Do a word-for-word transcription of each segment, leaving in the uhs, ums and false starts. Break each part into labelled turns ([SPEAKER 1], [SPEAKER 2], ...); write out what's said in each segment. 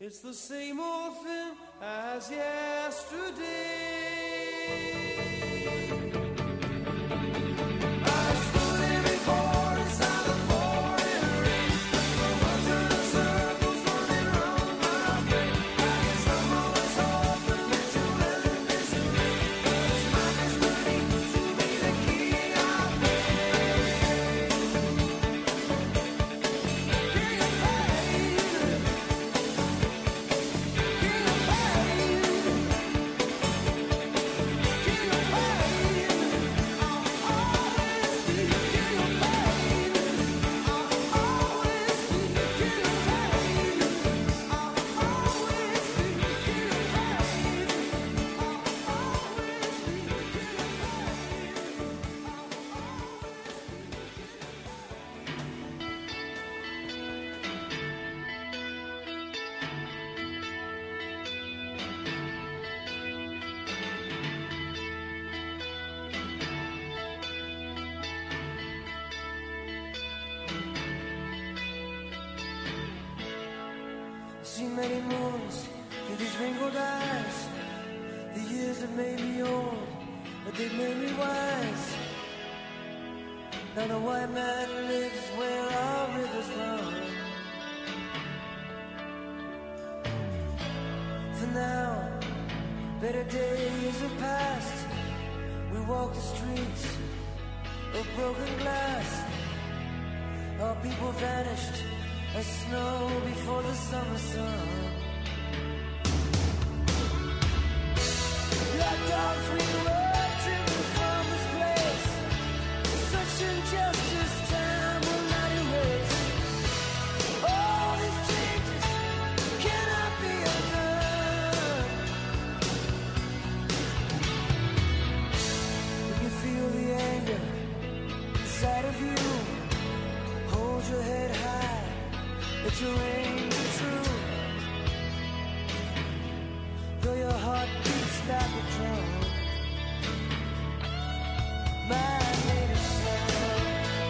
[SPEAKER 1] It's the same old thing as yesterday. I stood there before the silent pouring rain. The words are the circles running round my brain. I guess I'm always hoping that you'll let it misery. This life is learning to be the king of pain. King of pain. Seen many moons through these wrinkled eyes. The years have made me old, but they've made me wise. Now the white man lives where our rivers run. For now, better days have passed. We walk the streets of broken glass. Our people vanished as snow before the summer sun. Like dogs we were driven from this place. Such injustice time will not erase. All these changes cannot be undone. When you feel the anger inside of you, hold your head high. Let your aim be true. Though your heart beats like a drum, my native son.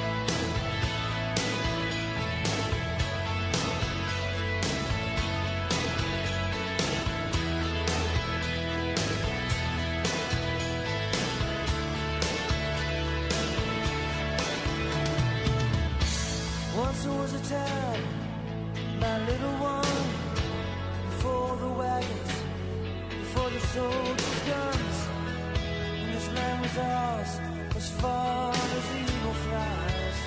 [SPEAKER 1] Once there was a town, my little one, before the wagons, before the soldiers' guns, and this land was ours, as far as the eagle flies.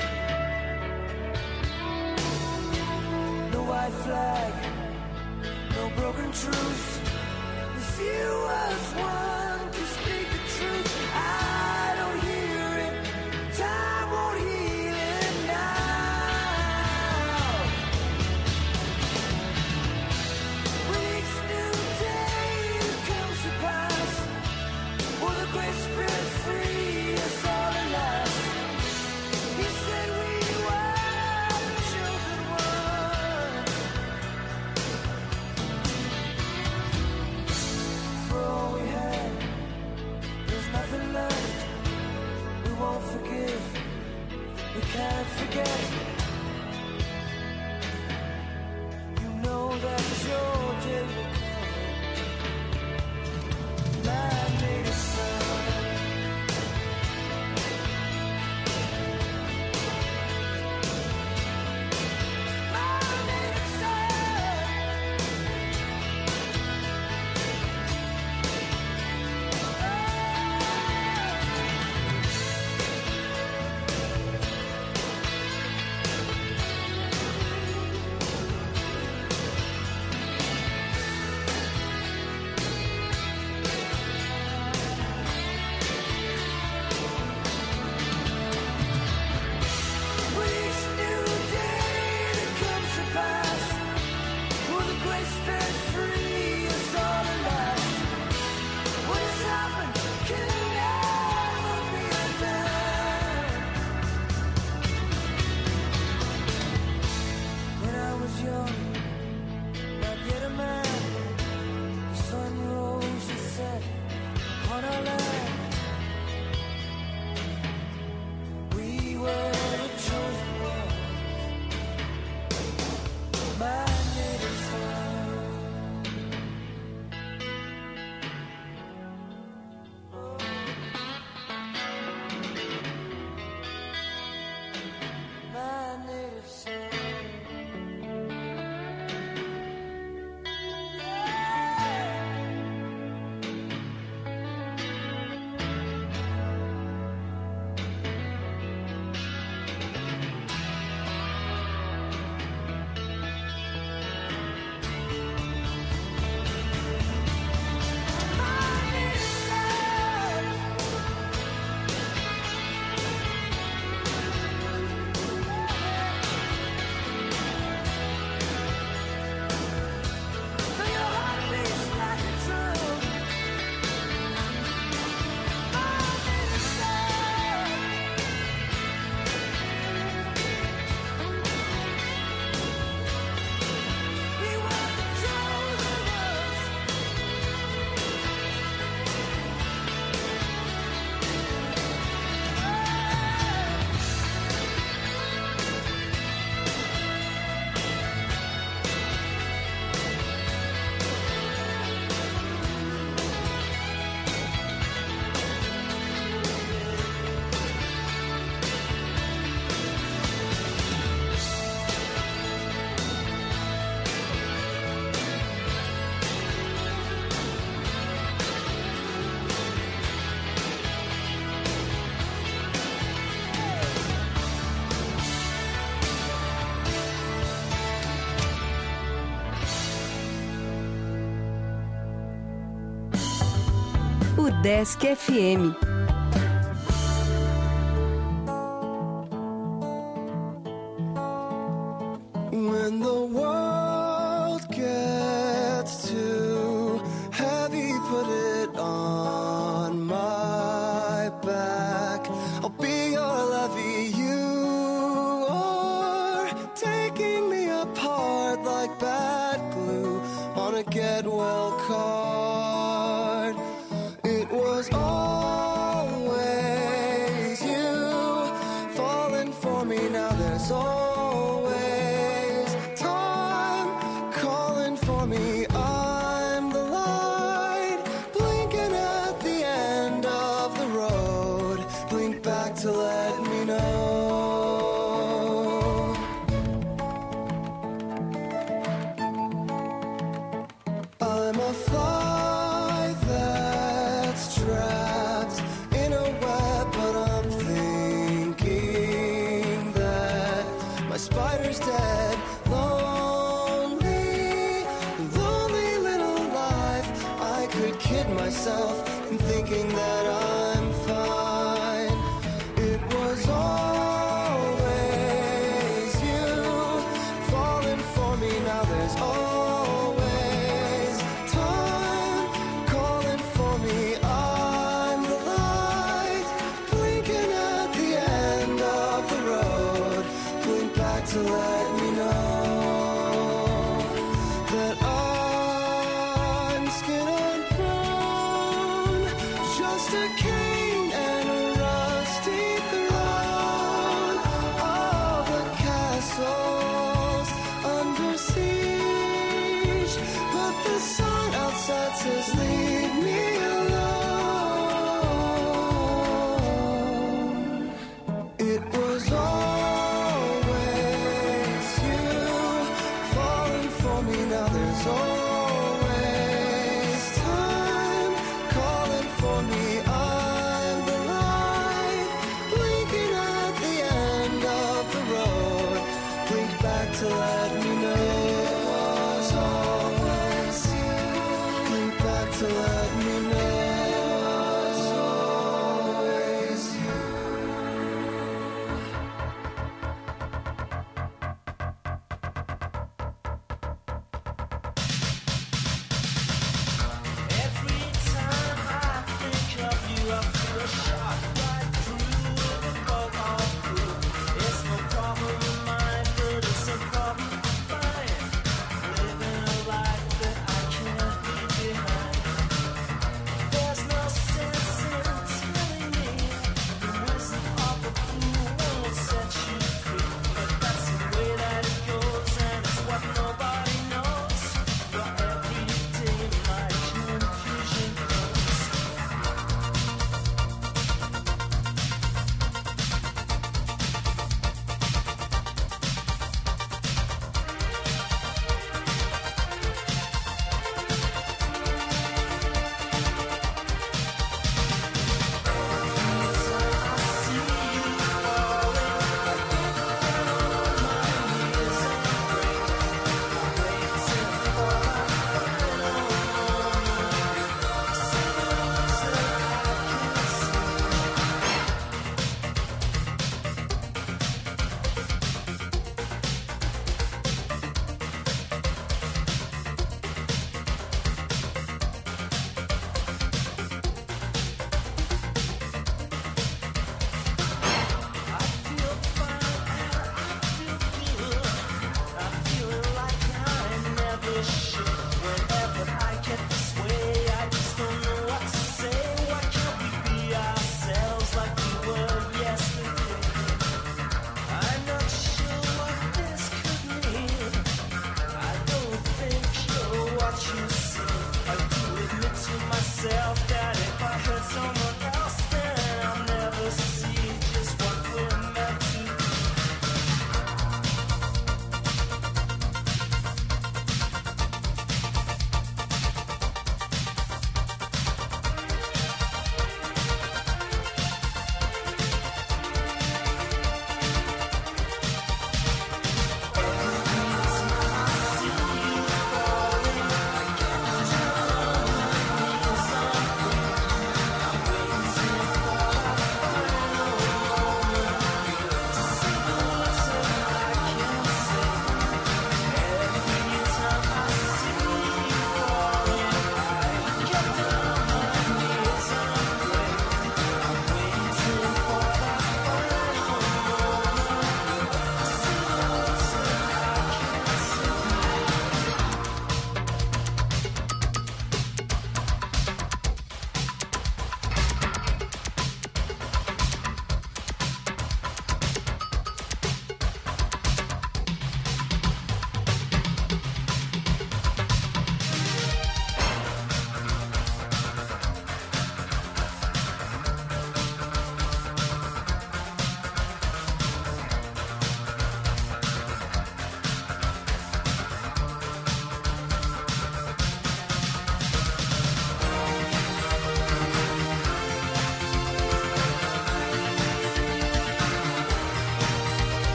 [SPEAKER 1] No white flag, no broken truce. The few as one can speak the truth. I don't hear it, time won't heal it now. With each new day that comes to pass, will the Great Spirit free us all at last? He said we were the chosen ones. For all we had, there's nothing left. We won't forgive, we can't forget. You know that your day will come, my native son. My native son. With each new day that comes to pass, will the Great Spirit free us all at last? What has happened can never be undone. When I was young, not yet a man, the sun rose and set upon our land. We were the chosen ones, my native son.
[SPEAKER 2] Desk F M.
[SPEAKER 1] When the world gets too heavy, put it on my back. I'll be your levee. You are taking me apart like bad glue on a get well card. It was always you falling for me. Now there's always time calling for me. I'm the light blinking at the end of the road. Blink back to let me know. I'm a fly that's trapped in a web, but I'm thinking that my spider's dead. Lonely, lonely little life. I could kid myself in thinking that I'm fine. It was always you falling for me. Now there's always time calling for me. I'm the light blinking at the end of the road. Blink back to let me know that I'm skin and bone, just a king and a rusty throne. All the castles under siege, but the sign outside says leave me alone. It was always you falling for me. Now there's always time calling for me. I'm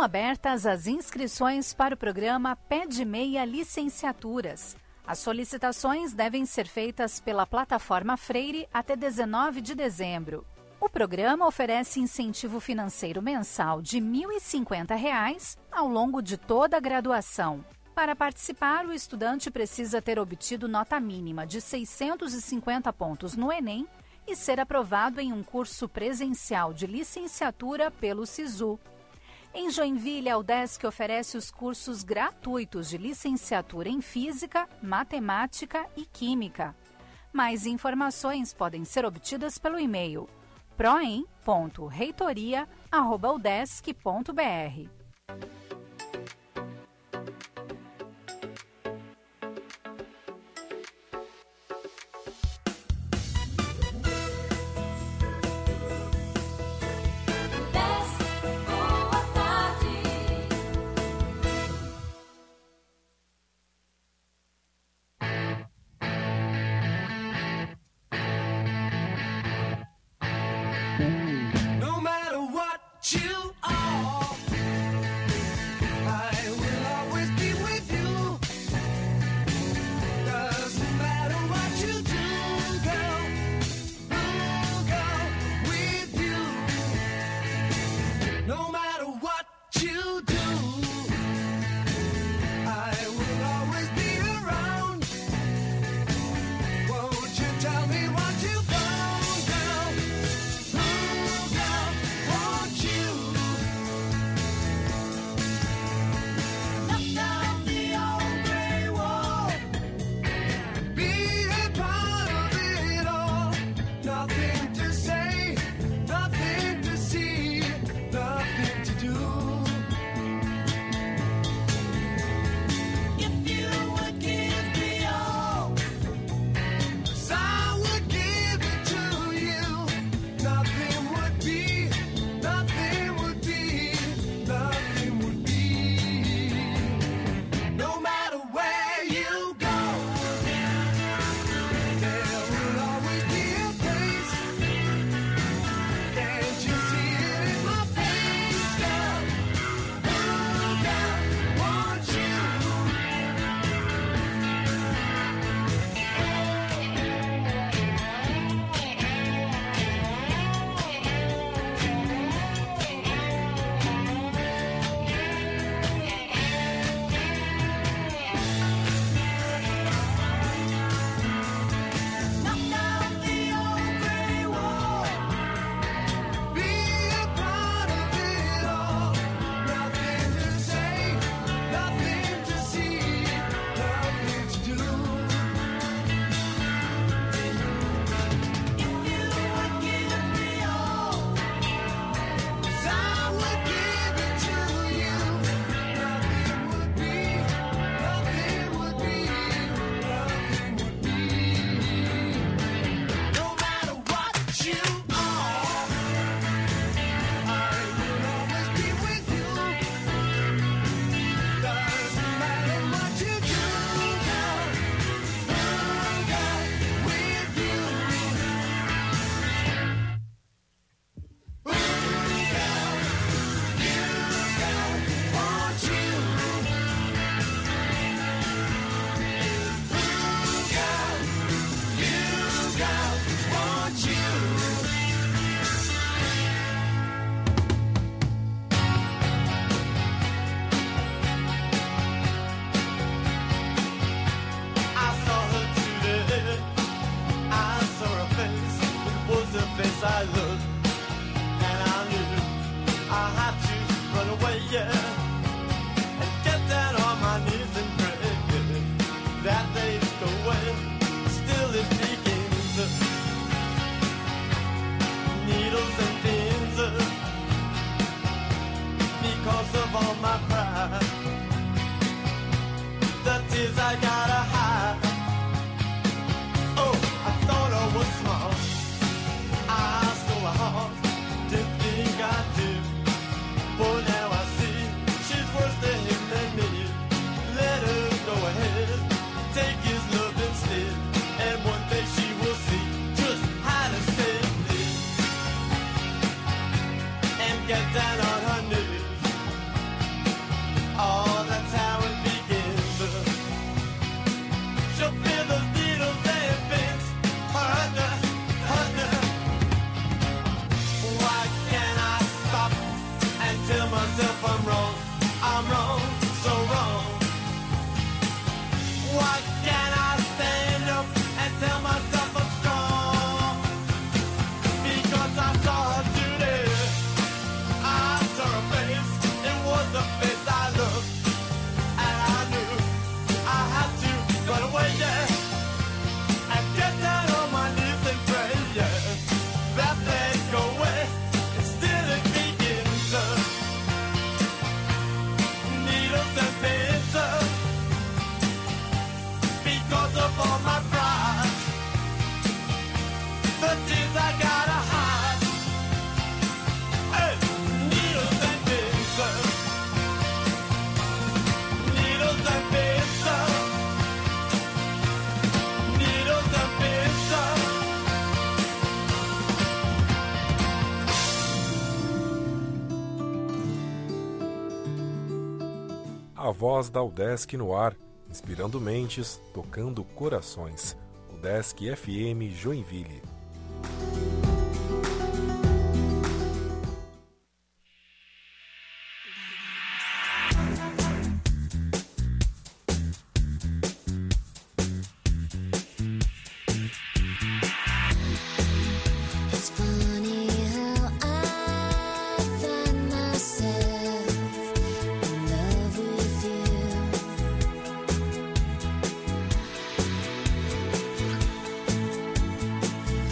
[SPEAKER 2] Estão abertas as inscrições para o programa Pé de Meia Licenciaturas. As solicitações devem ser feitas pela plataforma Freire até dezenove de dezembro. O programa oferece incentivo financeiro mensal de mil e cinquenta reais ao longo de toda a graduação. Para participar, o estudante precisa ter obtido nota mínima de seiscentos e cinquenta pontos no Enem e ser aprovado em um curso presencial de licenciatura pelo SISU. Em Joinville, a UDESC oferece os cursos gratuitos de licenciatura em Física, Matemática e Química. Mais informações podem ser obtidas pelo e-mail proem ponto reitoria arroba udesc ponto br.
[SPEAKER 1] Get down on her knees.
[SPEAKER 3] a voz da UDESC no ar, inspirando mentes, tocando corações. UDESC F M Joinville.
[SPEAKER 4] Myself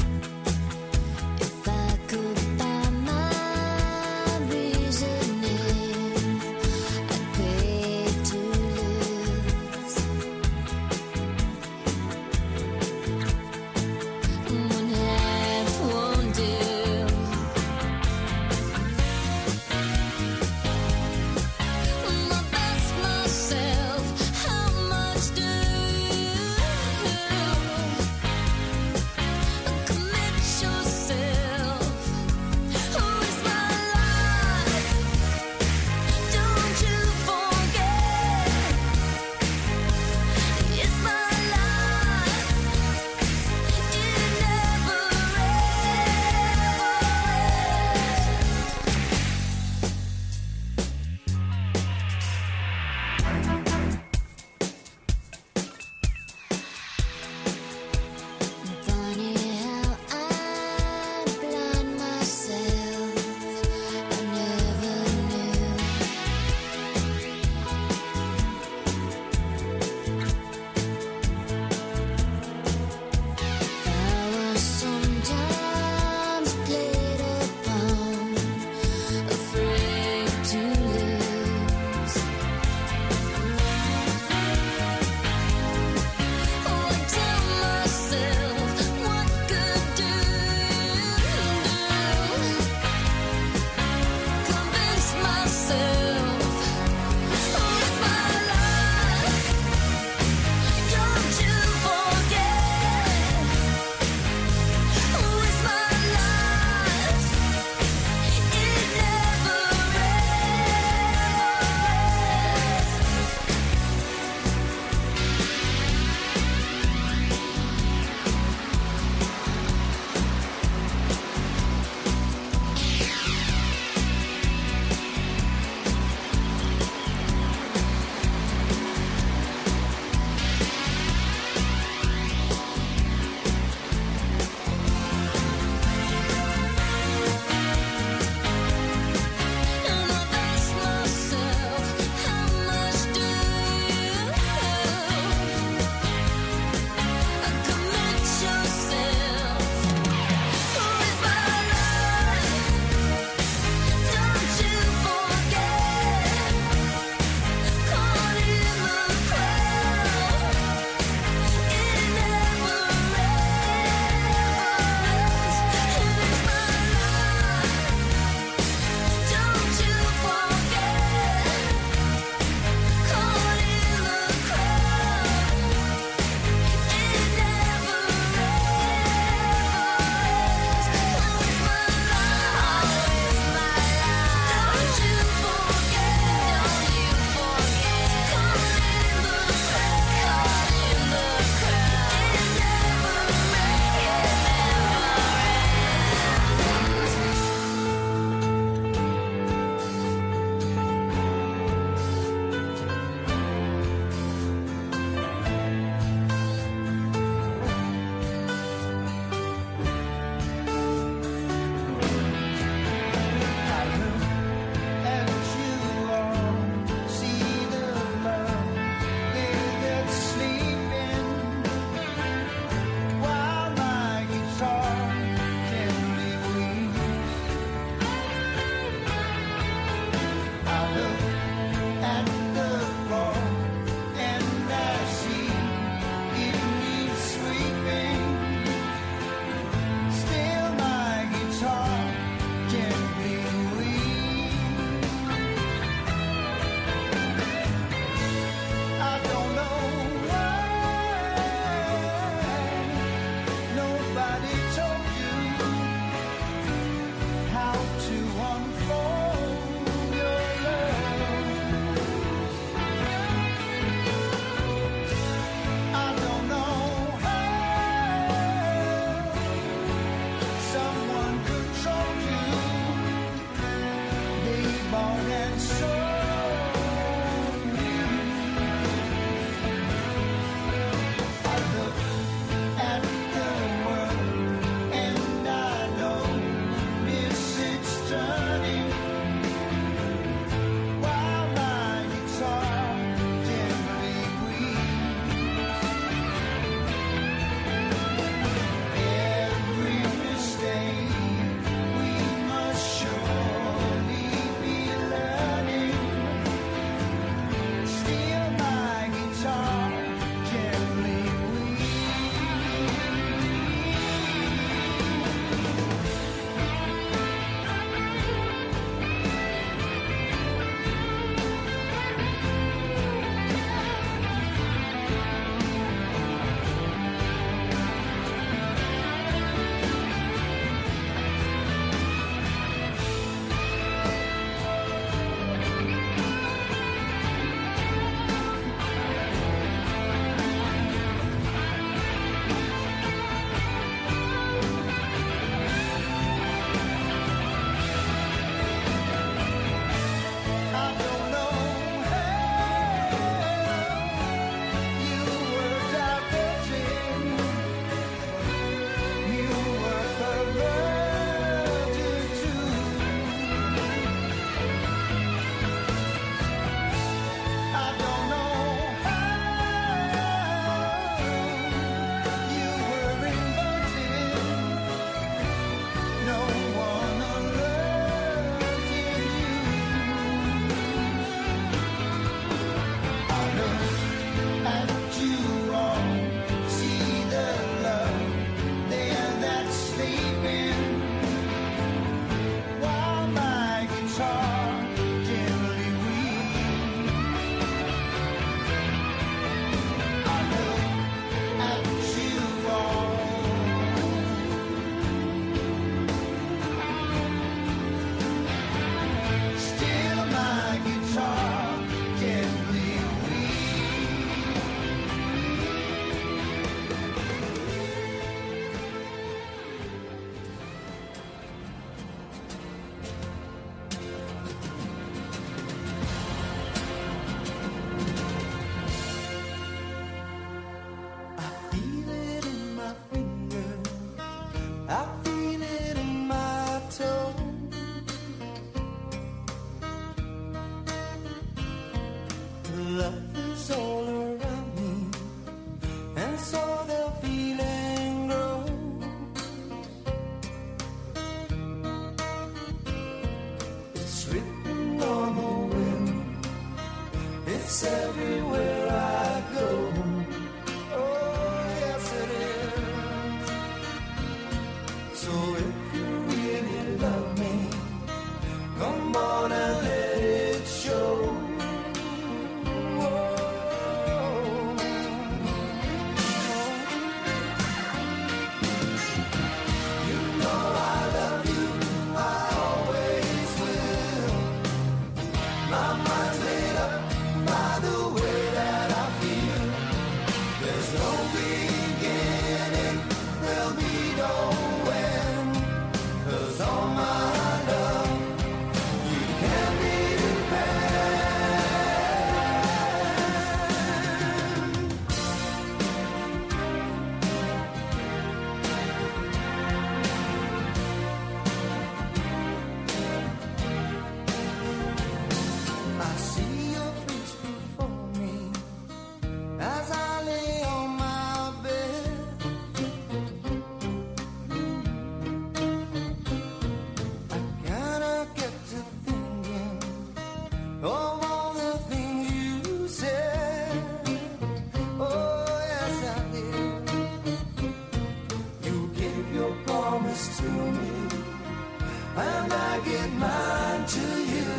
[SPEAKER 1] it mine to you.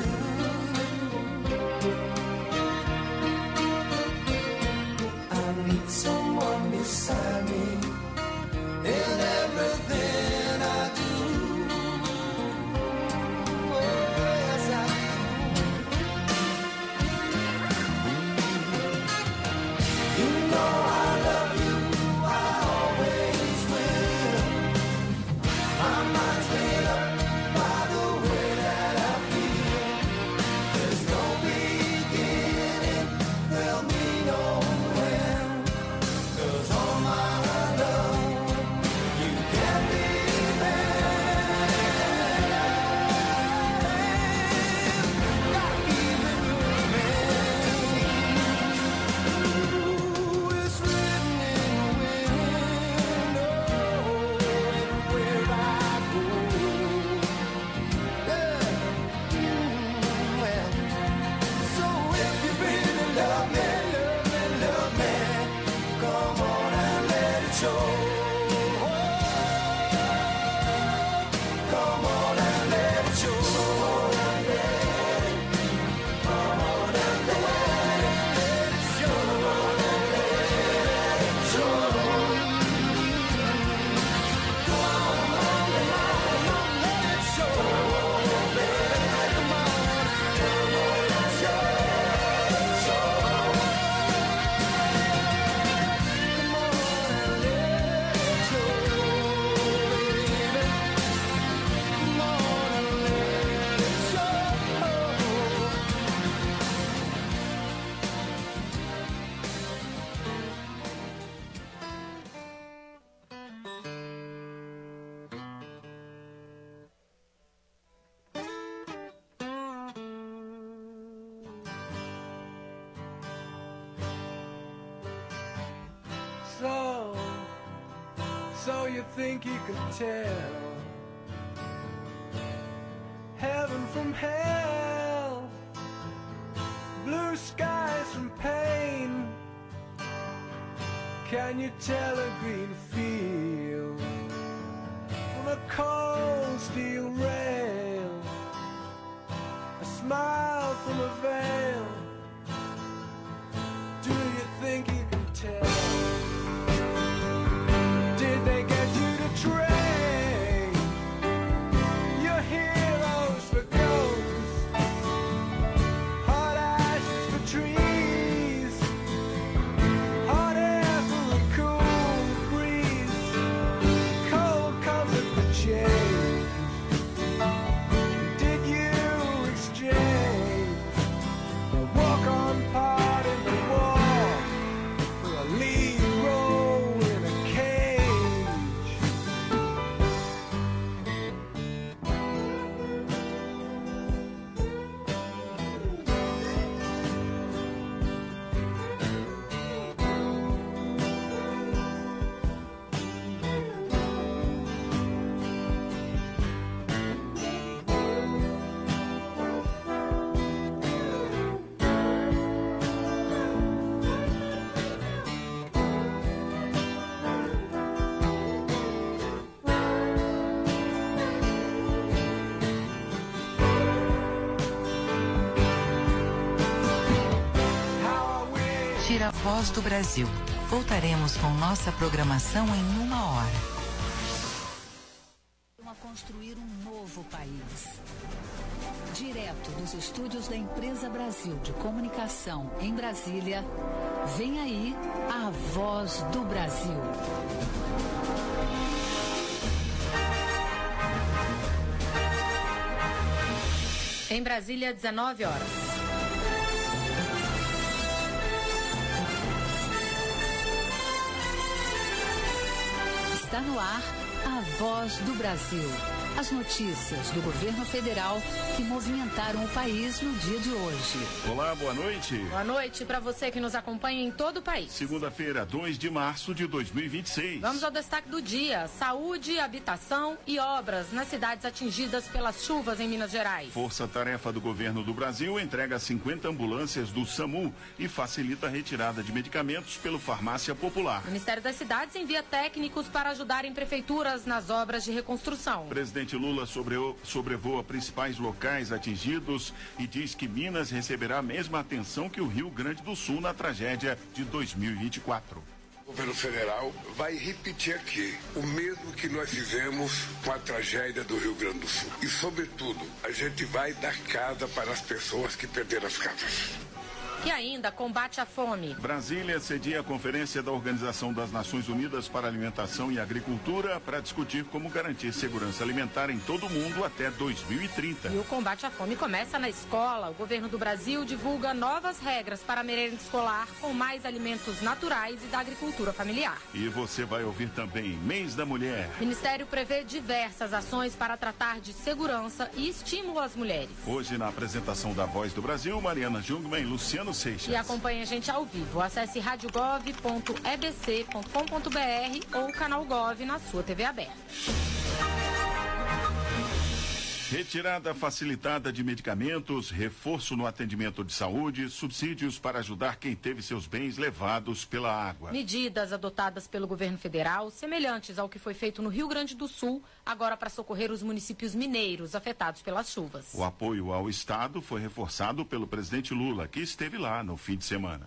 [SPEAKER 1] I need someone beside me in everything I do. Oh, yes, I do. You know I love you, I always will. My mind's made up by the way that I feel. There's no beginning, there'll be no end. 'Cause all my love, you can't be mad. Not even your man. Ooh, it's written in the wind, oh, everywhere I go. Yeah. Mm, well, so if you really love me, love me, love me, come on and let it show. Come on and let it show. Come on and let it. Come on and let it show. Come on and let it show. Come on and let it show. Come on and let it. Come on, come on and show. Show. Come on and let it show, baby. Come on and let it show. So, so you think you can tell heaven from hell, blue skies from pain? Can you tell a green field from a cold steel rail, a smile from a veil? Do you think you can tell? Did they get you to train your heroes for ghosts, hot ashes for trees, hot air for a cool breeze, cold comfort for change? Did you exchange a walk-on part in the war for a lead role in a cage? How I wish
[SPEAKER 4] Tira Voz do Brasil. Voltaremos com nossa programação em uma hora.
[SPEAKER 2] A construir um novo país. Direto dos estúdios da Empresa Brasil de Comunicação em Brasília, vem aí a Voz do Brasil.
[SPEAKER 5] Em Brasília, dezenove horas.
[SPEAKER 2] Está no ar a Voz do Brasil. As notícias do governo federal que movimentaram o país no dia de hoje.
[SPEAKER 6] Olá, boa noite.
[SPEAKER 5] Boa noite para você que nos acompanha em todo o país.
[SPEAKER 6] Segunda-feira, dois de março de dois mil e vinte e seis.
[SPEAKER 5] Vamos ao destaque do dia: saúde, habitação e obras nas cidades atingidas pelas chuvas em Minas Gerais.
[SPEAKER 6] Força-tarefa do governo do Brasil entrega cinquenta ambulâncias do SAMU e facilita a retirada de medicamentos pelo Farmácia Popular.
[SPEAKER 5] O Ministério das Cidades envia técnicos para ajudarem prefeituras nas obras de reconstrução.
[SPEAKER 6] O presidente presidente Lula sobre- sobrevoa principais locais atingidos e diz que Minas receberá a mesma atenção que o Rio Grande do Sul na tragédia de dois mil e vinte e quatro.
[SPEAKER 7] O governo federal vai repetir aqui o mesmo que nós fizemos com a tragédia do Rio Grande do Sul. E, sobretudo, a gente vai dar casa para as pessoas que perderam as casas.
[SPEAKER 5] E ainda combate à fome.
[SPEAKER 6] Brasília cedia a Conferência da Organização das Nações Unidas para Alimentação e Agricultura para discutir como garantir segurança alimentar em todo o mundo até dois mil e trinta.
[SPEAKER 5] E o combate à fome começa na escola. O governo do Brasil divulga novas regras para a merenda escolar com mais alimentos naturais e da agricultura familiar.
[SPEAKER 6] E você vai ouvir também Mês da Mulher.
[SPEAKER 5] O Ministério prevê diversas ações para tratar de segurança e estímulo às mulheres.
[SPEAKER 6] Hoje, na apresentação da Voz do Brasil, Mariana Jungmann e Luciano Seixas.
[SPEAKER 5] E acompanhe a gente ao vivo. Acesse rádio gov ponto e b c ponto com ponto b r ou o canal Gov na sua T V aberta.
[SPEAKER 6] Retirada facilitada de medicamentos, reforço no atendimento de saúde, subsídios para ajudar quem teve seus bens levados pela água.
[SPEAKER 5] Medidas adotadas pelo governo federal, semelhantes ao que foi feito no Rio Grande do Sul, agora para socorrer os municípios mineiros afetados pelas chuvas.
[SPEAKER 6] O apoio ao Estado foi reforçado pelo presidente Lula, que esteve lá no fim de semana.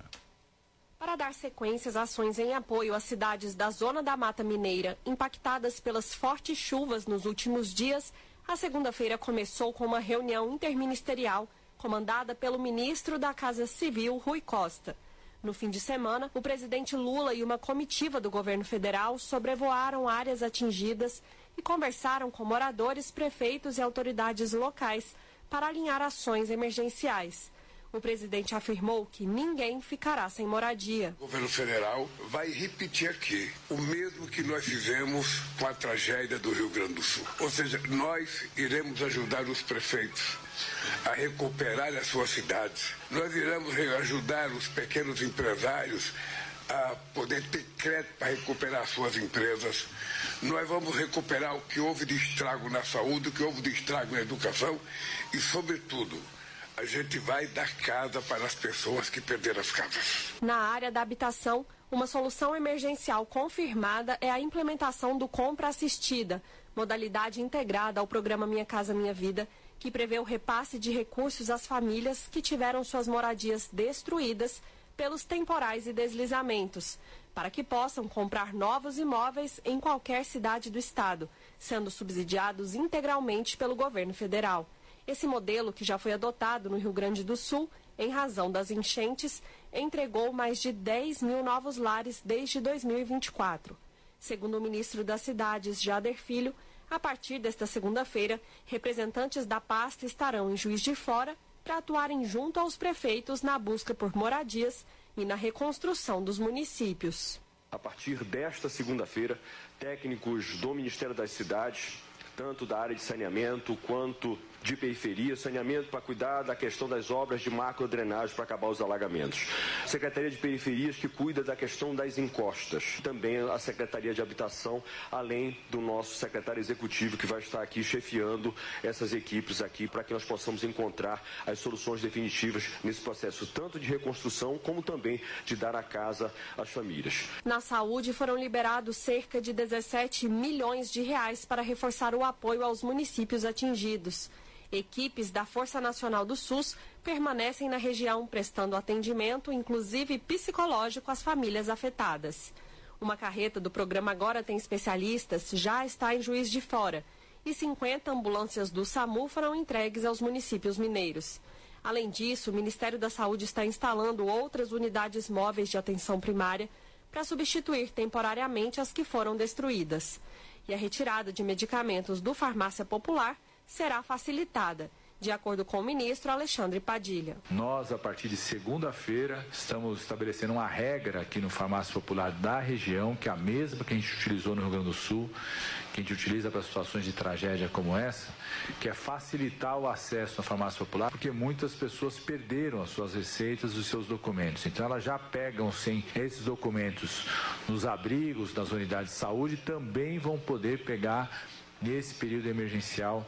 [SPEAKER 8] Para dar sequência às ações em apoio às cidades da Zona da Mata Mineira, impactadas pelas fortes chuvas nos últimos dias, a segunda-feira começou com uma reunião interministerial comandada pelo ministro da Casa Civil, Rui Costa. No fim de semana, o presidente Lula e uma comitiva do governo federal sobrevoaram áreas atingidas e conversaram com moradores, prefeitos e autoridades locais para alinhar ações emergenciais. O presidente afirmou que ninguém ficará sem moradia.
[SPEAKER 7] O governo federal vai repetir aqui o mesmo que nós fizemos com a tragédia do Rio Grande do Sul. Ou seja, nós iremos ajudar os prefeitos a recuperar as suas cidades. Nós iremos ajudar os pequenos empresários a poder ter crédito para recuperar suas empresas. Nós vamos recuperar o que houve de estrago na saúde, o que houve de estrago na educação e, sobretudo, a gente vai dar casa para as pessoas que perderam as casas.
[SPEAKER 8] Na área da habitação, uma solução emergencial confirmada é a implementação do Compra Assistida, modalidade integrada ao programa Minha Casa Minha Vida, que prevê o repasse de recursos às famílias que tiveram suas moradias destruídas pelos temporais e deslizamentos, para que possam comprar novos imóveis em qualquer cidade do estado, sendo subsidiados integralmente pelo governo federal. Esse modelo, que já foi adotado no Rio Grande do Sul, em razão das enchentes, entregou mais de dez mil novos lares desde dois mil e vinte e quatro. Segundo o ministro das Cidades, Jader Filho, a partir desta segunda-feira, representantes da pasta estarão em Juiz de Fora para atuarem junto aos prefeitos na busca por moradias e na reconstrução dos municípios.
[SPEAKER 9] A partir desta segunda-feira, técnicos do Ministério das Cidades, tanto da área de saneamento quanto de periferia, saneamento para cuidar da questão das obras de macrodrenagem para acabar os alagamentos. Secretaria de Periferias, que cuida da questão das encostas. Também a Secretaria de Habitação, além do nosso secretário executivo, que vai estar aqui chefiando essas equipes aqui para que nós possamos encontrar as soluções definitivas nesse processo, tanto de reconstrução como também de dar a casa às famílias.
[SPEAKER 8] Na saúde, foram liberados cerca de dezessete milhões de reais para reforçar o apoio aos municípios atingidos. Equipes da Força Nacional do SUS permanecem na região, prestando atendimento, inclusive psicológico, às famílias afetadas. Uma carreta do programa Agora Tem Especialistas já está em Juiz de Fora e cinquenta ambulâncias do SAMU foram entregues aos municípios mineiros. Além disso, o Ministério da Saúde está instalando outras unidades móveis de atenção primária para substituir temporariamente as que foram destruídas. E a retirada de medicamentos do Farmácia Popular será facilitada, de acordo com o ministro Alexandre Padilha.
[SPEAKER 10] Nós, a partir de segunda-feira, estamos estabelecendo uma regra aqui no Farmácia Popular da região, que é a mesma que a gente utilizou no Rio Grande do Sul, que a gente utiliza para situações de tragédia como essa, que é facilitar o acesso à Farmácia Popular, porque muitas pessoas perderam as suas receitas e os seus documentos. Então elas já pegam, sim, esses documentos nos abrigos das unidades de saúde e também vão poder pegar, nesse período emergencial,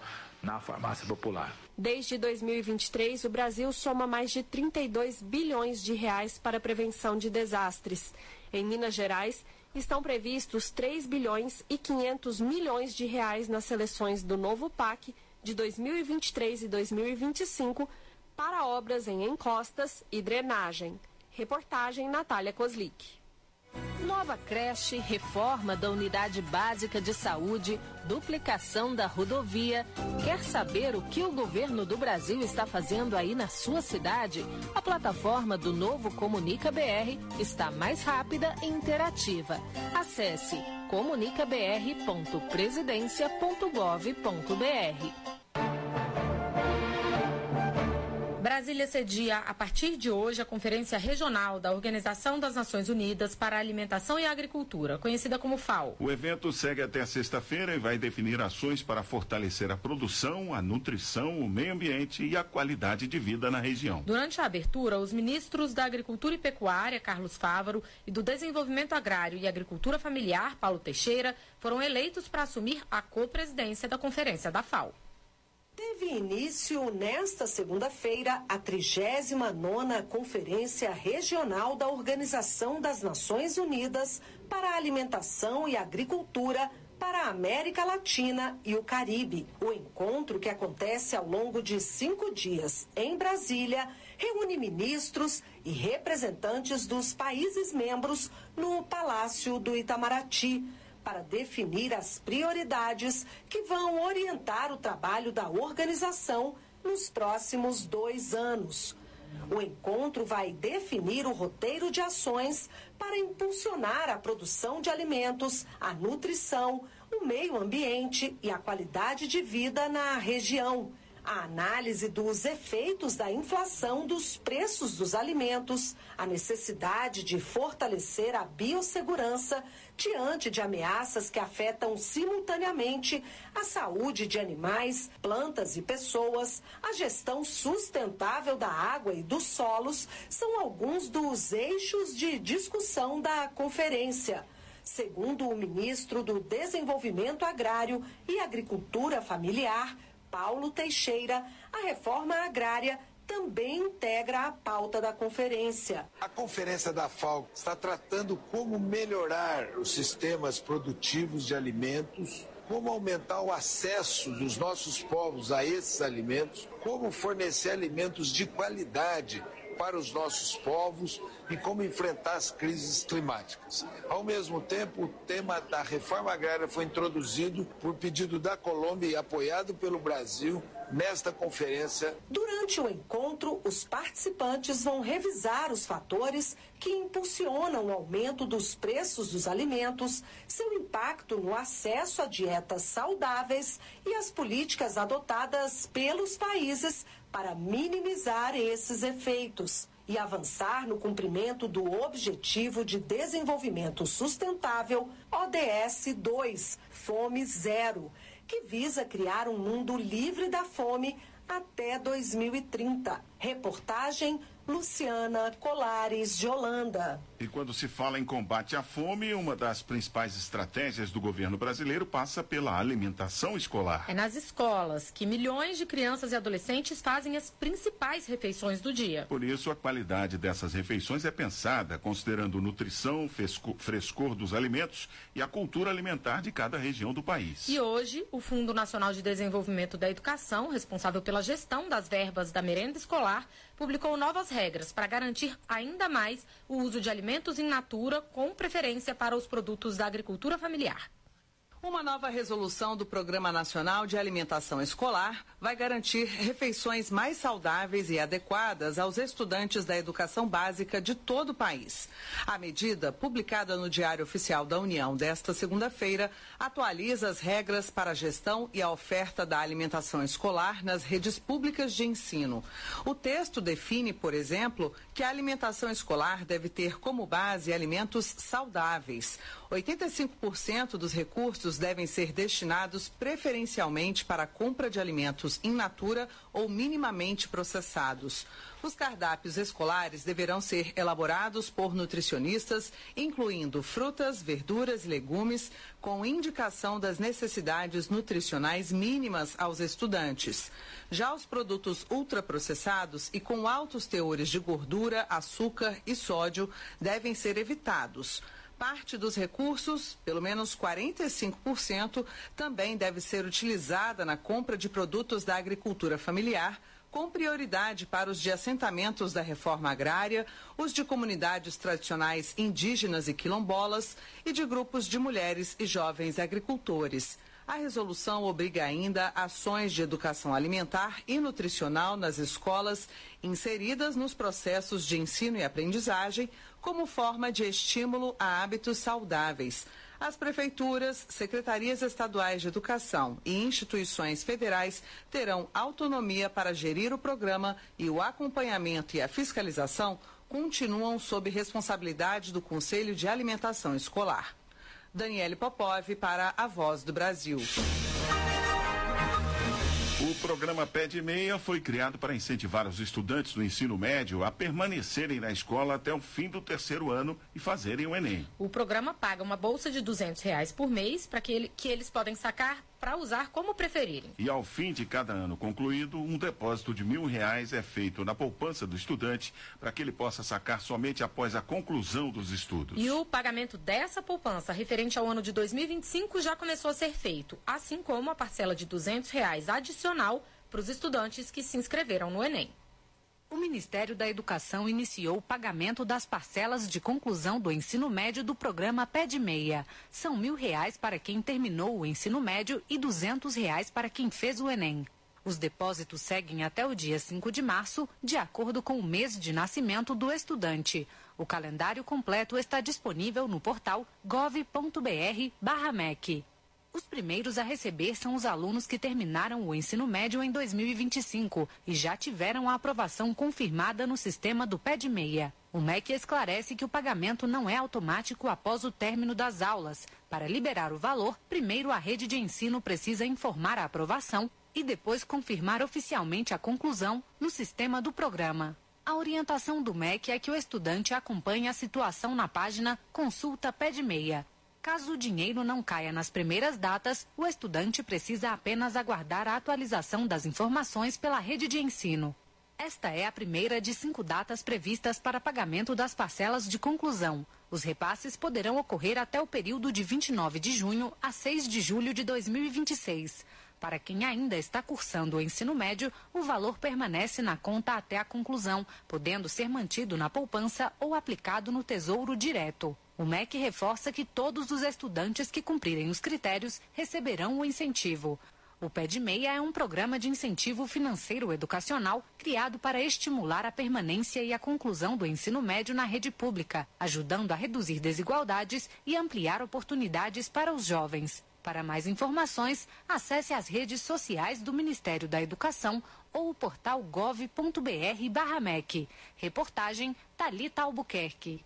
[SPEAKER 10] na farmácia popular.
[SPEAKER 8] Desde dois mil e vinte e três, o Brasil soma mais de trinta e dois bilhões de reais para a prevenção de desastres. Em Minas Gerais, estão previstos três bilhões e quinhentos milhões de reais nas seleções do novo P A C de dois mil e vinte e três e dois mil e vinte e cinco para obras em encostas e drenagem. Reportagem Natália Kozlik.
[SPEAKER 11] Nova creche, reforma da unidade básica de saúde, duplicação da rodovia. Quer saber o que o governo do Brasil está fazendo aí na sua cidade? A plataforma do Novo Comunica B R está mais rápida e interativa. Acesse comunica b r ponto presidencia ponto gov ponto b r.
[SPEAKER 5] Brasília cedia, a partir de hoje, a Conferência Regional da Organização das Nações Unidas para a Alimentação e Agricultura, conhecida como FAO.
[SPEAKER 6] O evento segue até sexta-feira e vai definir ações para fortalecer a produção, a nutrição, o meio ambiente e a qualidade de vida na região.
[SPEAKER 5] Durante a abertura, os ministros da Agricultura e Pecuária, Carlos Fávaro, e do Desenvolvimento Agrário e Agricultura Familiar, Paulo Teixeira, foram eleitos para assumir a co-presidência da Conferência da FAO.
[SPEAKER 12] Teve início nesta segunda-feira a trigésima nona Conferência Regional da Organização das Nações Unidas para a Alimentação e Agricultura para a América Latina e o Caribe. O encontro, que acontece ao longo de cinco dias em Brasília, reúne ministros e representantes dos países membros no Palácio do Itamaraty, para definir as prioridades que vão orientar o trabalho da organização nos próximos dois anos. O encontro vai definir o roteiro de ações para impulsionar a produção de alimentos, a nutrição, o meio ambiente e a qualidade de vida na região. A análise dos efeitos da inflação dos preços dos alimentos, a necessidade de fortalecer a biossegurança diante de ameaças que afetam simultaneamente a saúde de animais, plantas e pessoas, a gestão sustentável da água e dos solos, são alguns dos eixos de discussão da conferência. Segundo o ministro do Desenvolvimento Agrário e Agricultura Familiar, Paulo Teixeira, a reforma agrária também integra a pauta da conferência.
[SPEAKER 13] A conferência da FAO está tratando como melhorar os sistemas produtivos de alimentos, como aumentar o acesso dos nossos povos a esses alimentos, como fornecer alimentos de qualidade para os nossos povos e como enfrentar as crises climáticas. Ao mesmo tempo, o tema da reforma agrária foi introduzido por pedido da Colômbia e apoiado pelo Brasil nesta conferência.
[SPEAKER 12] Durante o encontro, os participantes vão revisar os fatores que impulsionam o aumento dos preços dos alimentos, seu impacto no acesso a dietas saudáveis e as políticas adotadas pelos países para minimizar esses efeitos e avançar no cumprimento do Objetivo de Desenvolvimento Sustentável, O D S dois, Fome Zero, que visa criar um mundo livre da fome até dois mil e trinta. Reportagem Luciana Colares, de Holanda.
[SPEAKER 6] E quando se fala em combate à fome, uma das principais estratégias do governo brasileiro passa pela alimentação escolar.
[SPEAKER 5] É nas escolas que milhões de crianças e adolescentes fazem as principais refeições do dia.
[SPEAKER 6] Por isso, a qualidade dessas refeições é pensada considerando nutrição, fresco, frescor dos alimentos e a cultura alimentar de cada região do país.
[SPEAKER 5] E hoje, o Fundo Nacional de Desenvolvimento da Educação, responsável pela gestão das verbas da merenda escolar, publicou novas regras para garantir ainda mais o uso de alimentos in natura, com preferência para os produtos da agricultura familiar.
[SPEAKER 14] Uma nova resolução do Programa Nacional de Alimentação Escolar vai garantir refeições mais saudáveis e adequadas aos estudantes da educação básica de todo o país. A medida, publicada no Diário Oficial da União desta segunda-feira, atualiza as regras para a gestão e a oferta da alimentação escolar nas redes públicas de ensino. O texto define, por exemplo, que a alimentação escolar deve ter como base alimentos saudáveis. oitenta e cinco por cento dos recursos recursos devem ser destinados preferencialmente para a compra de alimentos in natura ou minimamente processados. Os cardápios escolares deverão ser elaborados por nutricionistas, incluindo frutas, verduras e legumes, com indicação das necessidades nutricionais mínimas aos estudantes. Já os produtos ultraprocessados e com altos teores de gordura, açúcar e sódio devem ser evitados. Parte dos recursos, pelo menos quarenta e cinco por cento, também deve ser utilizada na compra de produtos da agricultura familiar, com prioridade para os de assentamentos da reforma agrária, os de comunidades tradicionais indígenas e quilombolas e de grupos de mulheres e jovens agricultores. A resolução obriga ainda ações de educação alimentar e nutricional nas escolas inseridas nos processos de ensino e aprendizagem como forma de estímulo a hábitos saudáveis. As prefeituras, secretarias estaduais de educação e instituições federais terão autonomia para gerir o programa e o acompanhamento e a fiscalização continuam sob responsabilidade do Conselho de Alimentação Escolar. Daniele Popov para a Voz do Brasil.
[SPEAKER 6] O programa Pé de Meia foi criado para incentivar os estudantes do ensino médio a permanecerem na escola até o fim do terceiro ano e fazerem o Enem.
[SPEAKER 5] O programa paga uma bolsa de duzentos reais por mês para que, ele, que eles podem sacar para usar como preferirem.
[SPEAKER 6] E ao fim de cada ano concluído, um depósito de mil reais é feito na poupança do estudante para que ele possa sacar somente após a conclusão dos estudos.
[SPEAKER 5] E o pagamento dessa poupança referente ao ano de dois mil e vinte e cinco já começou a ser feito, assim como a parcela de duzentos reais adicional para os estudantes que se inscreveram no Enem.
[SPEAKER 2] O Ministério da Educação iniciou o pagamento das parcelas de conclusão do ensino médio do programa Pé de Meia. São mil reais para quem terminou o ensino médio e duzentos reais para quem fez o Enem. Os depósitos seguem até o dia cinco de março, de acordo com o mês de nascimento do estudante. O calendário completo está disponível no portal gov ponto br barra M E C. Os primeiros a receber são os alunos que terminaram o ensino médio em dois mil e vinte e cinco e já tiveram a aprovação confirmada no sistema do Pé de Meia. O M E C esclarece que o pagamento não é automático após o término das aulas. Para liberar o valor, primeiro a rede de ensino precisa informar a aprovação e depois confirmar oficialmente a conclusão no sistema do programa. A orientação do M E C é que o estudante acompanhe a situação na página Consulta Pé de Meia. Caso o dinheiro não caia nas primeiras datas, o estudante precisa apenas aguardar a atualização das informações pela rede de ensino. Esta é a primeira de cinco datas previstas para pagamento das parcelas de conclusão. Os repasses poderão ocorrer até o período de vinte e nove de junho a seis de julho de dois mil e vinte e seis. Para quem ainda está cursando o ensino médio, o valor permanece na conta até a conclusão, podendo ser mantido na poupança ou aplicado no Tesouro Direto. O M E C reforça que todos os estudantes que cumprirem os critérios receberão o incentivo. O Pé de Meia é um programa de incentivo financeiro educacional criado para estimular a permanência e a conclusão do ensino médio na rede pública, ajudando a reduzir desigualdades e ampliar oportunidades para os jovens. Para mais informações, acesse as redes sociais do Ministério da Educação ou o portal gov ponto br barra M E C. Reportagem Thalita Albuquerque.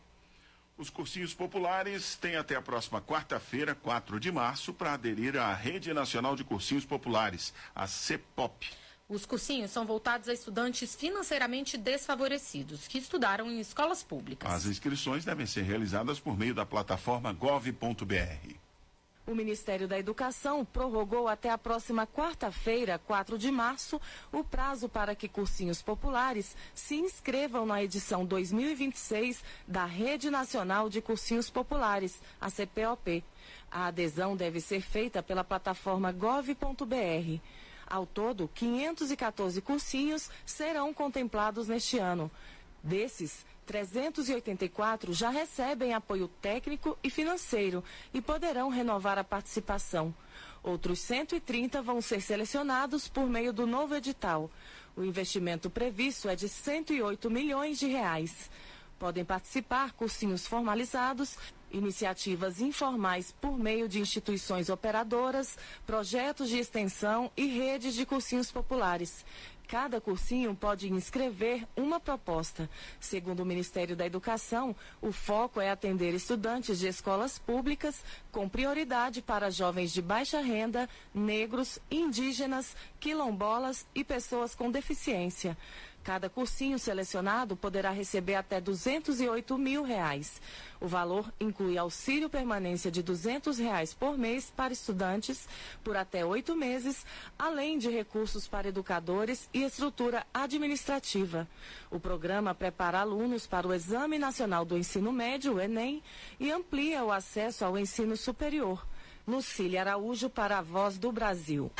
[SPEAKER 6] Os cursinhos populares têm até a próxima quarta-feira, quatro de março, para aderir à Rede Nacional de Cursinhos Populares, a CEPOP.
[SPEAKER 5] Os cursinhos são voltados a estudantes financeiramente desfavorecidos, que estudaram em escolas públicas.
[SPEAKER 6] As inscrições devem ser realizadas por meio da plataforma gov ponto br.
[SPEAKER 15] O Ministério da Educação prorrogou até a próxima quarta-feira, quatro de março, o prazo para que cursinhos populares se inscrevam na edição dois mil e vinte e seis da Rede Nacional de Cursinhos Populares, a C P O P. A adesão deve ser feita pela plataforma gov ponto br. Ao todo, quinhentos e quatorze cursinhos serão contemplados neste ano. Desses, trezentos e oitenta e quatro já recebem apoio técnico e financeiro e poderão renovar a participação. Outros cento e trinta vão ser selecionados por meio do novo edital. O investimento previsto é de cento e oito milhões de reais. Podem participar cursinhos formalizados, iniciativas informais por meio de instituições operadoras, projetos de extensão e redes de cursinhos populares. cada cursinho pode inscrever uma proposta. Segundo o Ministério da Educação, o foco é atender estudantes de escolas públicas com prioridade para jovens de baixa renda, negros, indígenas, quilombolas e pessoas com deficiência. Cada cursinho selecionado poderá receber até duzentos e oito mil reais. O valor inclui auxílio permanência de duzentos reais por mês para estudantes por até oito meses, além de recursos para educadores e estrutura administrativa. O programa prepara alunos para o Exame Nacional do Ensino Médio, o Enem, e amplia o acesso ao ensino superior. Lucília Araújo para a Voz do Brasil.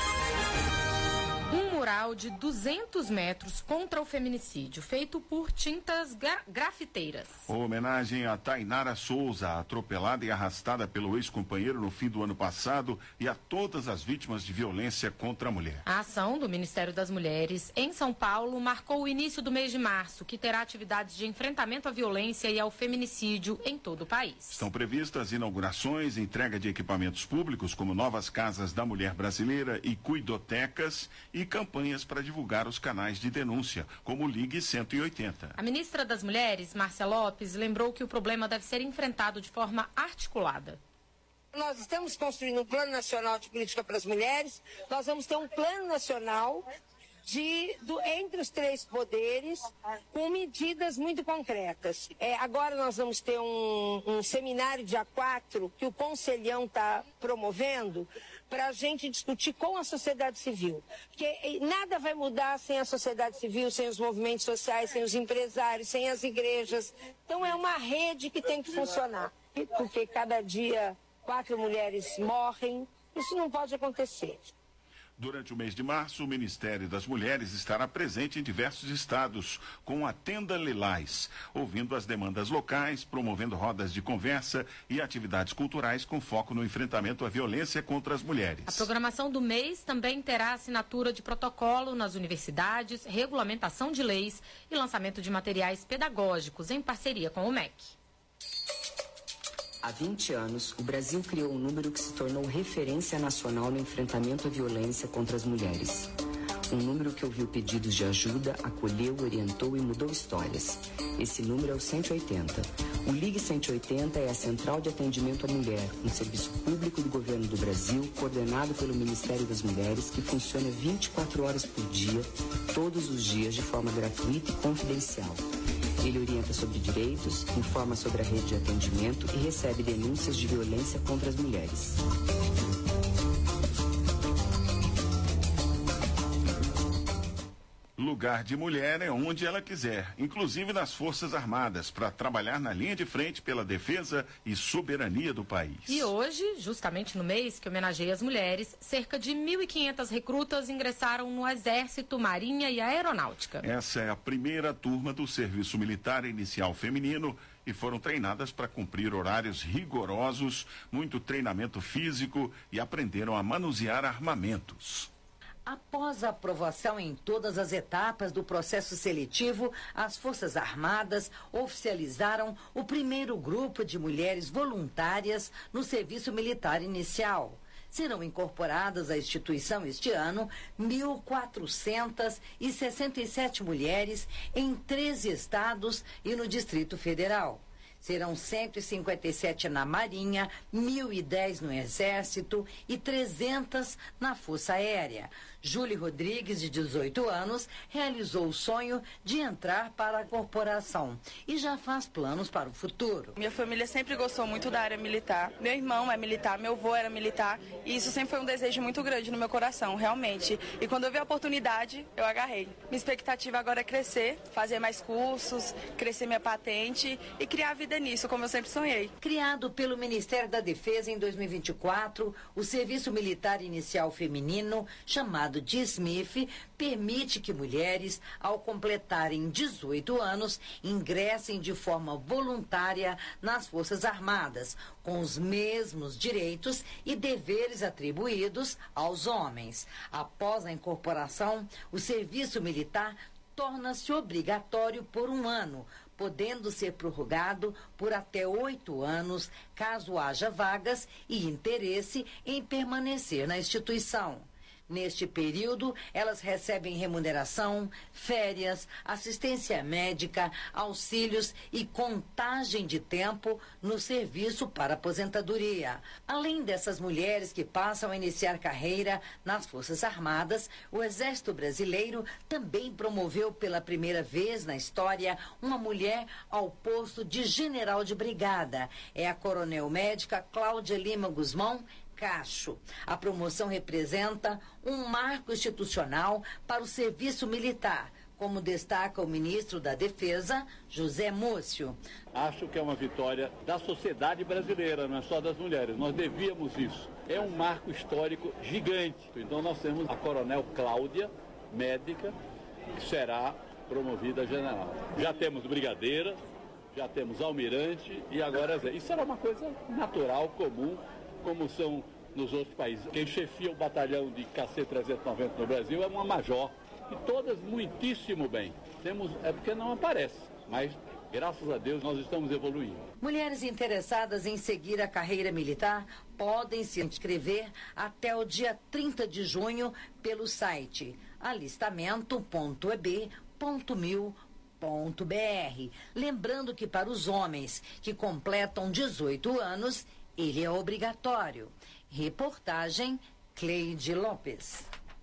[SPEAKER 5] Um mural de duzentos metros contra o feminicídio, feito por tintas gra grafiteiras.
[SPEAKER 6] Homenagem a Tainara Souza, atropelada e arrastada pelo ex-companheiro no fim do ano passado, e a todas as vítimas de violência contra a mulher.
[SPEAKER 5] A ação do Ministério das Mulheres em São Paulo marcou o início do mês de março, que terá atividades de enfrentamento à violência e ao feminicídio em todo o país.
[SPEAKER 6] Estão previstas inaugurações, entrega de equipamentos públicos, como novas casas da mulher brasileira e cuidotecas, e campanhas para divulgar os canais de denúncia, como o Ligue cento e oitenta.
[SPEAKER 5] A ministra das Mulheres, Márcia Lopes, lembrou que o problema deve ser enfrentado de forma articulada.
[SPEAKER 16] Nós estamos construindo um plano nacional de política para as mulheres, nós vamos ter um plano nacional de, do, entre os três poderes, com medidas muito concretas. É, agora nós vamos ter um, um seminário dia quatro, que o Conselhão está promovendo, para a gente discutir com a sociedade civil. Porque nada vai mudar sem a sociedade civil, sem os movimentos sociais, sem os empresários, sem as igrejas. Então é uma rede que tem que funcionar. Porque cada dia quatro mulheres morrem, isso não pode acontecer.
[SPEAKER 6] Durante o mês de março, o Ministério das Mulheres estará presente em diversos estados, com a Tenda Lilás, ouvindo as demandas locais, promovendo rodas de conversa e atividades culturais com foco no enfrentamento à violência contra as mulheres.
[SPEAKER 5] A programação do mês também terá assinatura de protocolo nas universidades, regulamentação de leis e lançamento de materiais pedagógicos em parceria com o M E C.
[SPEAKER 17] Há vinte anos, o Brasil criou um número que se tornou referência nacional no enfrentamento à violência contra as mulheres. Um número que ouviu pedidos de ajuda, acolheu, orientou e mudou histórias. Esse número é o cento e oitenta. O Ligue cento e oitenta é a Central de Atendimento à Mulher, um serviço público do governo do Brasil, coordenado pelo Ministério das Mulheres, que funciona vinte e quatro horas por dia, todos os dias, de forma gratuita e confidencial. Ele orienta sobre direitos, informa sobre a rede de atendimento e recebe denúncias de violência contra as mulheres.
[SPEAKER 6] Lugar de mulher é onde ela quiser, inclusive nas Forças Armadas, para trabalhar na linha de frente pela defesa e soberania do país.
[SPEAKER 5] E hoje, justamente no mês que homenageia as mulheres, cerca de mil e quinhentas recrutas ingressaram no Exército, Marinha e Aeronáutica.
[SPEAKER 6] Essa é a primeira turma do Serviço Militar Inicial Feminino e foram treinadas para cumprir horários rigorosos, muito treinamento físico e aprenderam a manusear armamentos.
[SPEAKER 18] Após a aprovação em todas as etapas do processo seletivo, as Forças Armadas oficializaram o primeiro grupo de mulheres voluntárias no serviço militar inicial. Serão incorporadas à instituição este ano mil quatrocentas e sessenta e sete mulheres em treze estados e no Distrito Federal. Serão cento e cinquenta e sete na Marinha, mil e dez no Exército e trezentas na Força Aérea. Júlia Rodrigues, de dezoito anos, realizou o sonho de entrar para a corporação e já faz planos para o futuro.
[SPEAKER 19] Minha família sempre gostou muito da área militar. Meu irmão é militar, meu avô era militar e isso sempre foi um desejo muito grande no meu coração, realmente. E quando eu vi a oportunidade, eu agarrei. Minha expectativa agora é crescer, fazer mais cursos, crescer minha patente e criar a vida nisso, como eu sempre sonhei.
[SPEAKER 18] Criado pelo Ministério da Defesa em dois mil e vinte e quatro, o Serviço Militar Inicial Feminino, chamado de S M I F, permite que mulheres, ao completarem dezoito anos, ingressem de forma voluntária nas Forças Armadas, com os mesmos direitos e deveres atribuídos aos homens. Após a incorporação, o serviço militar torna-se obrigatório por um ano, podendo ser prorrogado por até oito anos, caso haja vagas e interesse em permanecer na instituição. Neste período, elas recebem remuneração, férias, assistência médica, auxílios e contagem de tempo no serviço para aposentadoria. Além dessas mulheres que passam a iniciar carreira nas Forças Armadas, o Exército Brasileiro também promoveu pela primeira vez na história uma mulher ao posto de general de brigada. É a coronel médica Cláudia Lima Guzmão Cacho. A promoção representa um marco institucional para o serviço militar, como destaca o ministro da Defesa, José Múcio.
[SPEAKER 20] Acho que é uma vitória da sociedade brasileira, não é só das mulheres. Nós devíamos isso. É um marco histórico gigante. Então nós temos a coronel Cláudia, médica, que será promovida a general. Já temos brigadeira, já temos almirante e agora Zé. Isso era uma coisa natural, comum, como são nos outros países. Quem chefia o batalhão de K C trezentos e noventa no Brasil é uma major, e todas muitíssimo bem. Temos, é porque não aparece, mas graças a Deus nós estamos evoluindo.
[SPEAKER 18] Mulheres interessadas em seguir a carreira militar podem se inscrever até o dia trinta de junho pelo site alistamento ponto e b ponto mil ponto b r. Lembrando que para os homens que completam dezoito anos, ele é obrigatório. Reportagem Cleide Lopes.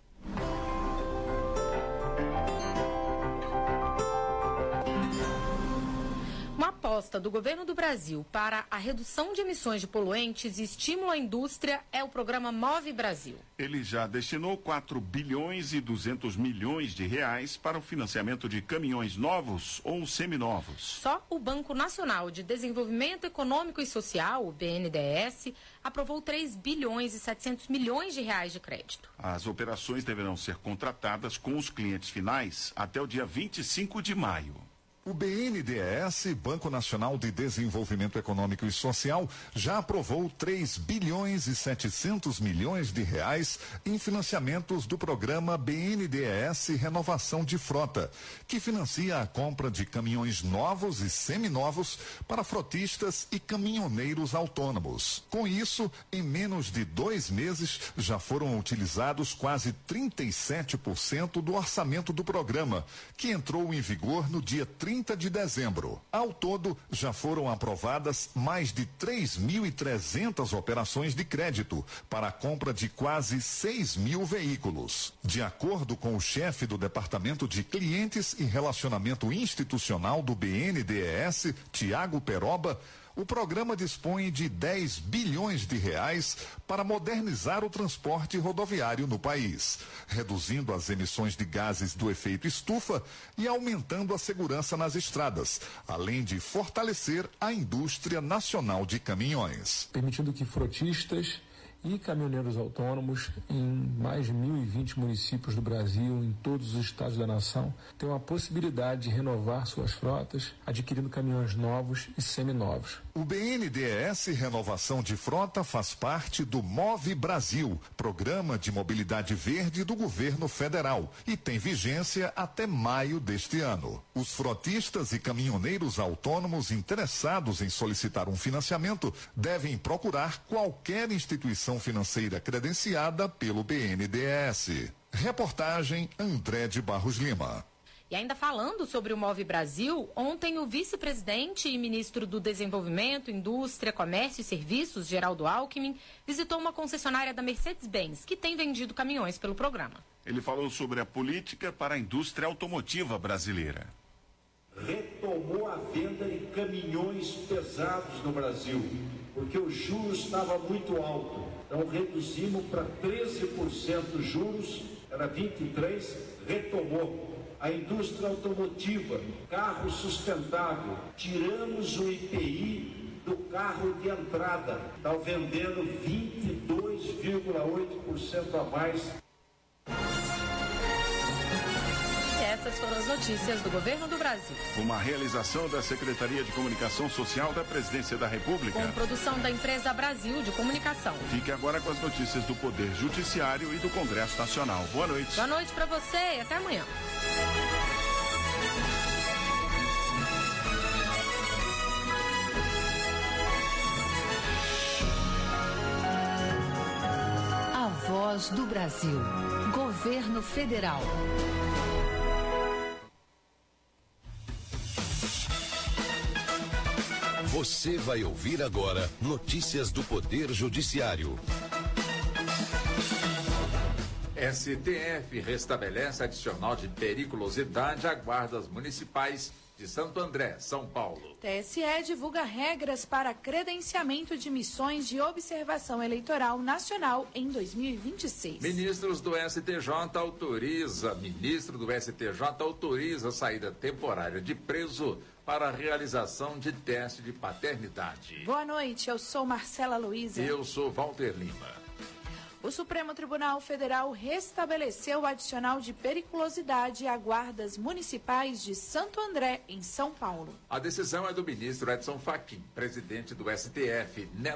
[SPEAKER 5] Uma aposta do governo do Brasil para a redução de emissões de poluentes e estímulo à indústria é o programa Move Brasil.
[SPEAKER 6] Ele já destinou quatro bilhões e duzentos milhões de reais para o financiamento de caminhões novos ou seminovos.
[SPEAKER 5] Só o Banco Nacional de Desenvolvimento Econômico e Social, o B N D E S, aprovou três bilhões e setecentos milhões de reais de crédito.
[SPEAKER 6] As operações deverão ser contratadas com os clientes finais até o dia vinte e cinco de maio.
[SPEAKER 21] O B N D E S, Banco Nacional de Desenvolvimento Econômico e Social, já aprovou três bilhões e setecentos milhões de reais em financiamentos do programa B N D E S Renovação de Frota, que financia a compra de caminhões novos e seminovos para frotistas e caminhoneiros autônomos. Com isso, em menos de dois meses, já foram utilizados quase trinta e sete por cento do orçamento do programa, que entrou em vigor no dia trinta de dezembro. Ao todo, já foram aprovadas mais de três mil e trezentas operações de crédito para a compra de quase seis mil veículos. De acordo com o chefe do Departamento de Clientes e Relacionamento Institucional do B N D E S, Tiago Peroba, o programa dispõe de dez bilhões de reais para modernizar o transporte rodoviário no país, reduzindo as emissões de gases do efeito estufa e aumentando a segurança nas estradas, além de fortalecer a indústria nacional de caminhões.
[SPEAKER 22] Permitindo que frotistas e caminhoneiros autônomos em mais de mil e vinte municípios do Brasil, em todos os estados da nação, tenham a possibilidade de renovar suas frotas, adquirindo caminhões novos e seminovos.
[SPEAKER 21] O B N D E S Renovação de Frota faz parte do Move Brasil, Programa de Mobilidade Verde do Governo Federal, e tem vigência até maio deste ano. Os frotistas e caminhoneiros autônomos interessados em solicitar um financiamento devem procurar qualquer instituição financeira credenciada pelo B N D E S. Reportagem André de Barros Lima.
[SPEAKER 5] E ainda falando sobre o Move Brasil, ontem o vice-presidente e ministro do Desenvolvimento, Indústria, Comércio e Serviços, Geraldo Alckmin, visitou uma concessionária da Mercedes-Benz, que tem vendido caminhões pelo programa.
[SPEAKER 6] Ele falou sobre a política para a indústria automotiva brasileira.
[SPEAKER 23] Retomou a venda de caminhões pesados no Brasil, porque o juros estava muito alto. Então reduzimos para treze por cento juros, era vinte e três por cento, retomou. A indústria automotiva, carro sustentável, tiramos o I P I do carro de entrada, está vendendo vinte e dois vírgula oito por cento a mais.
[SPEAKER 5] E essas foram as notícias do Governo do Brasil.
[SPEAKER 6] Uma realização da Secretaria de Comunicação Social da Presidência da República.
[SPEAKER 5] Com produção da Empresa Brasil de Comunicação.
[SPEAKER 6] Fique agora com as notícias do Poder Judiciário e do Congresso Nacional. Boa noite.
[SPEAKER 5] Boa noite para você e até amanhã.
[SPEAKER 11] A voz
[SPEAKER 2] voz do Brasil. Governo Federal.
[SPEAKER 1] Você vai ouvir agora notícias do Poder Judiciário.
[SPEAKER 3] S T F restabelece adicional de periculosidade a guardas municipais de Santo André, São Paulo.
[SPEAKER 4] T S E divulga regras para credenciamento de missões de observação eleitoral nacional em dois mil e vinte e seis.
[SPEAKER 3] Ministros do S T J autoriza, ministro do S T J autoriza a saída temporária de preso para a realização de teste de paternidade.
[SPEAKER 4] Boa noite, eu sou Marcela Luiza.
[SPEAKER 3] Eu sou Walter Lima.
[SPEAKER 4] O Supremo Tribunal Federal restabeleceu o adicional de periculosidade a guardas municipais de Santo André, em São Paulo.
[SPEAKER 3] A decisão é do ministro Edson Fachin, presidente do S T F.